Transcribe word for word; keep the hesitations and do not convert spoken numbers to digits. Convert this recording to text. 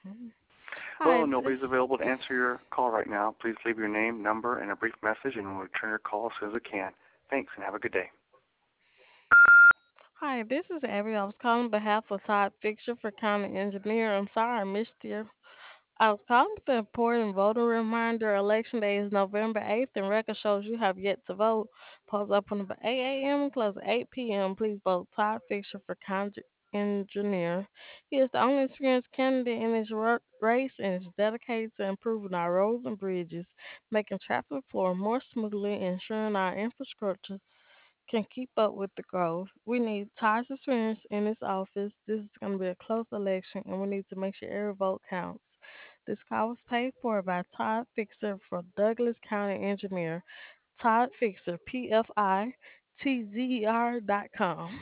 Hi, Hello, this nobody's available to answer your call right now. Please leave your name, number, and a brief message, and we'll return your call as soon as we can. Thanks, and have a good day. Hi, this is Abby. I was calling on behalf of Todd Fixer for County Engineer. I'm sorry I missed you. I was calling with an important voter reminder. Election day is November eighth, and record shows you have yet to vote. Polls open at eight a m and close at eight p m. Please vote Todd Fixer for County Engineer. He is the only experienced candidate in this ro- race and is dedicated to improving our roads and bridges, making traffic flow more smoothly, and ensuring our infrastructure can keep up with the growth. We need Todd's experience in this office. This is going to be a close election, and we need to make sure every vote counts. This call was paid for by Todd Fixer for Douglas County Engineer. Todd Fixer, P F I T Z E R dot com.